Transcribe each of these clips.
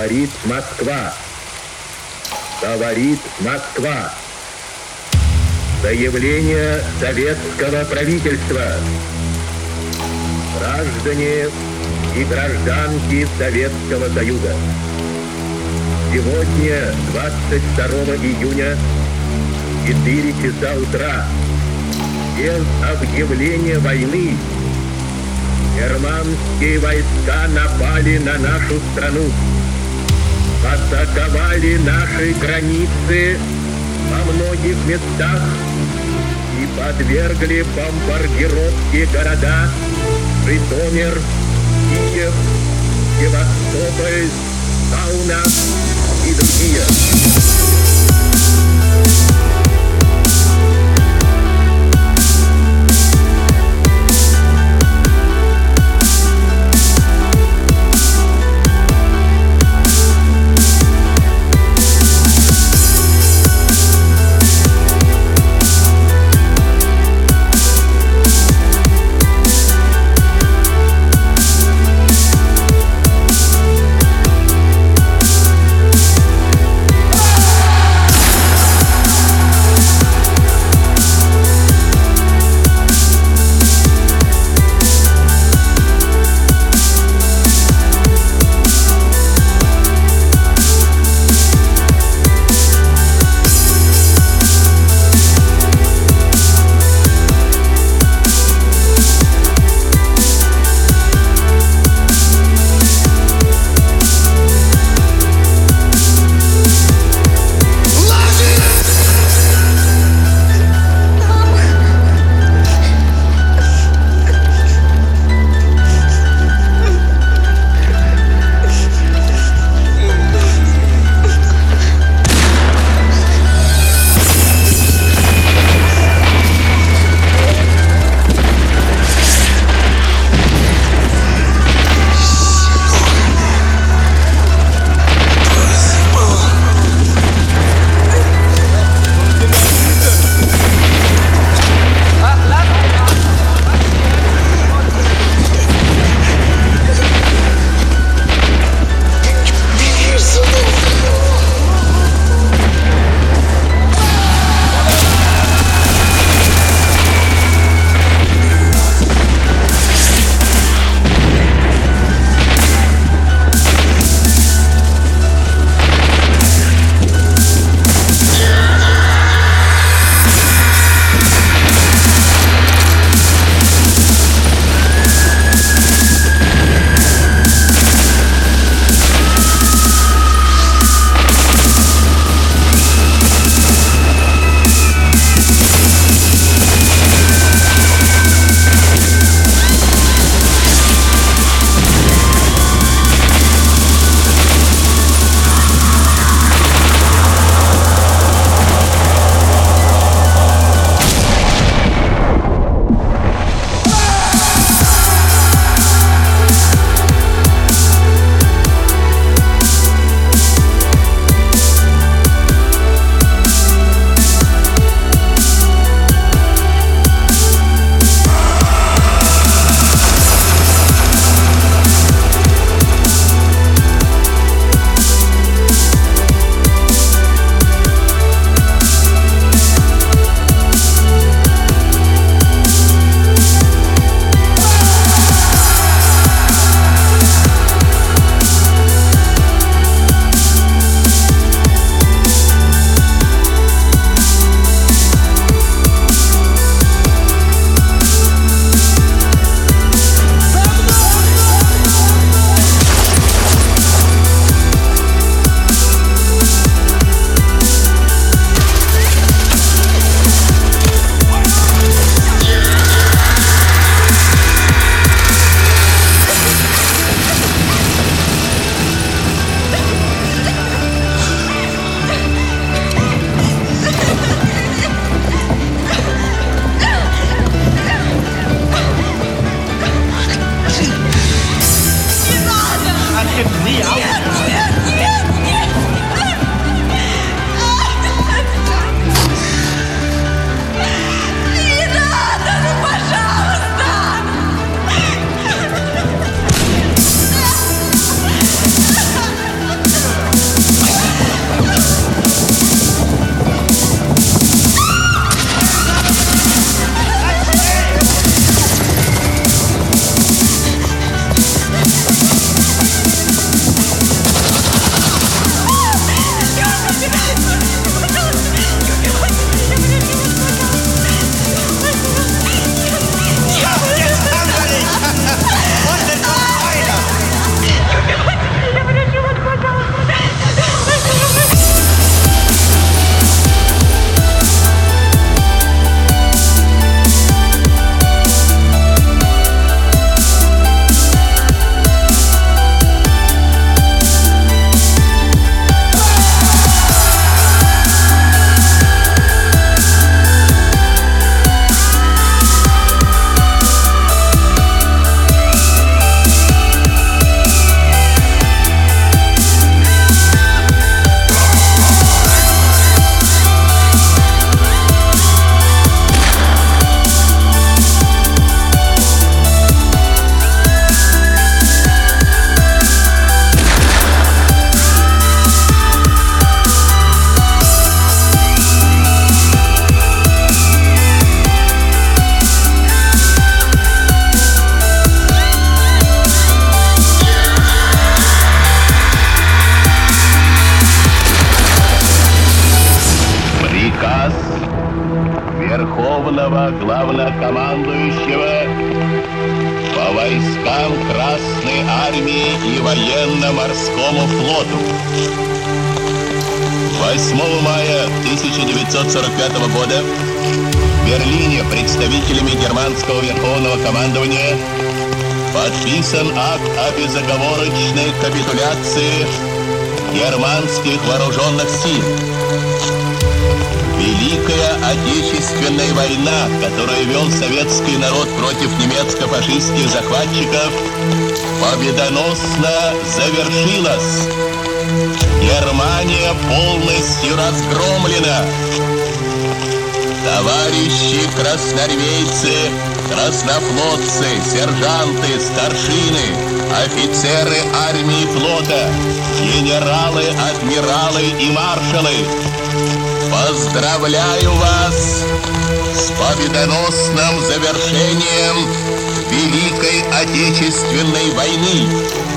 Говорит Москва. Говорит Москва. Заявление советского правительства. Граждане и гражданки Советского Союза. Сегодня, 22 июня, 4 часа утра, без объявления войны, германские войска напали на нашу страну, атаковали наши границы во многих местах и подвергли бомбардировке города Житомир, Киев, Севастополь, Каунас и другие. Верховного Главнокомандующего по войскам Красной Армии и Военно-Морскому флоту. 8 мая 1945 года в Берлине представителями германского Верховного командования подписан акт о безоговорочной капитуляции германских вооруженных сил. Великая Отечественная война, которую вел советский народ против немецко-фашистских захватчиков, победоносно завершилась. Германия полностью разгромлена. Товарищи красноармейцы, краснофлотцы, сержанты, старшины, офицеры армии и флота, генералы, адмиралы и маршалы, поздравляю вас с победоносным завершением Великой Отечественной войны.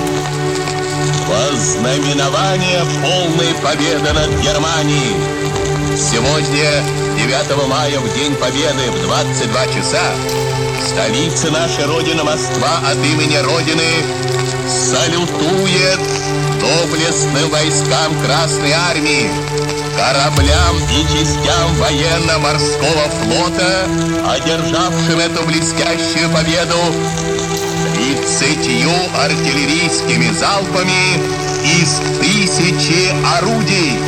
Во знаменование полной победы над Германией сегодня, 9 мая, в День Победы, в 22 часа, в столице нашей Родины Москва от имени Родины салютует доблестным войскам Красной Армии, кораблям и частям военно-морского флота, одержавшим эту блестящую победу 30 артиллерийскими залпами из 1000 орудий.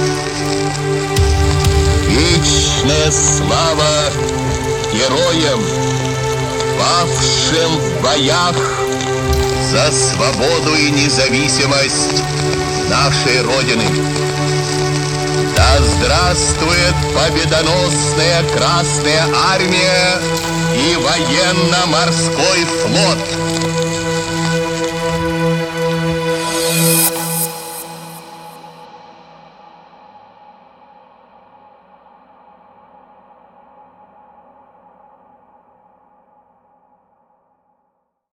Вечная слава героям, павшим в боях за свободу и независимость нашей Родины. Да здравствует победоносная Красная Армия и военно-морской флот!